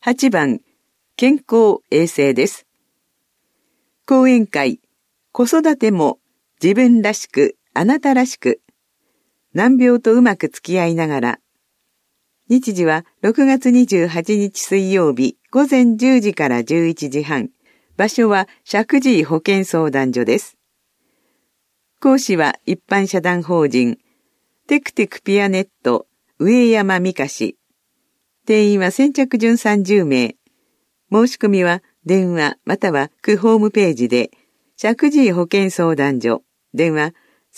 8番、健康衛生です。講演会、子育ても自分らしく、あなたらしく、難病とうまく付き合いながら。日時は6月28日水曜日午前10時から11時半。場所は石神井保健相談所です。講師は一般社団法人テクテクピアネット上山美香氏。定員は先着順30名。申し込みは電話または区ホームページで石神井保健相談所電話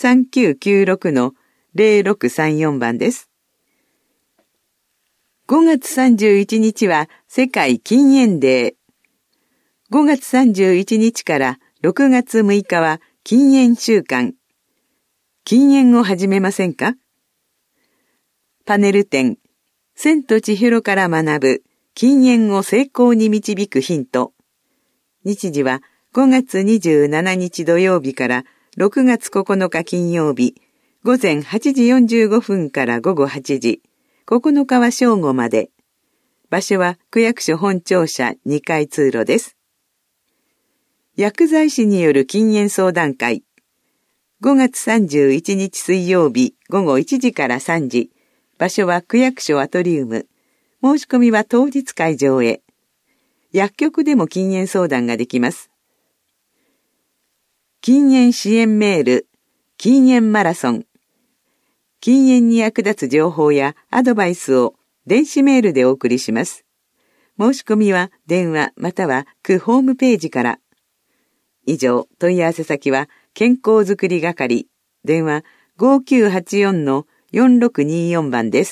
3996-0634 番です。5月31日は世界禁煙デー。5月31日から6月6日は禁煙週間。禁煙を始めませんか？パネル展、千と千尋から学ぶ禁煙を成功に導くヒント。日時は5月27日土曜日から6月9日金曜日、午前8時45分から午後8時、9日は正午まで。場所は区役所本庁舎2階通路です。薬剤師による禁煙相談会。5月31日水曜日午後1時から3時。場所は区役所アトリウム。申し込みは当日会場へ。薬局でも禁煙相談ができます。禁煙支援メール、禁煙マラソン。禁煙に役立つ情報やアドバイスを電子メールでお送りします。申し込みは電話または区ホームページから。以上、問い合わせ先は健康づくり係、電話 5984-4624 番です。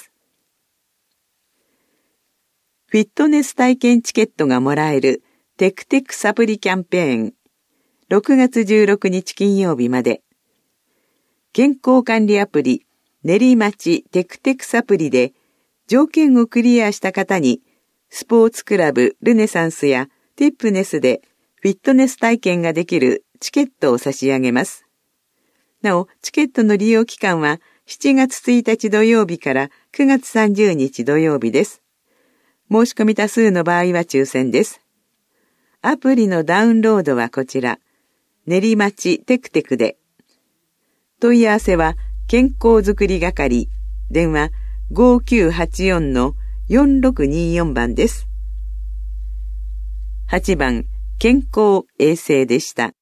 フィットネス体験チケットがもらえるテクテクサプリキャンペーン。6月16日金曜日まで。健康管理アプリ練馬町テクテクサプリで条件をクリアした方にスポーツクラブルネサンスやティップネスでフィットネス体験ができるチケットを差し上げます。なお、チケットの利用期間は7月1日土曜日から9月30日土曜日です。申し込み多数の場合は抽選です。アプリのダウンロードはこちら、練馬町テクテクで。問い合わせは健康づくり係、電話 5984-4624 番です。8番、健康衛生でした。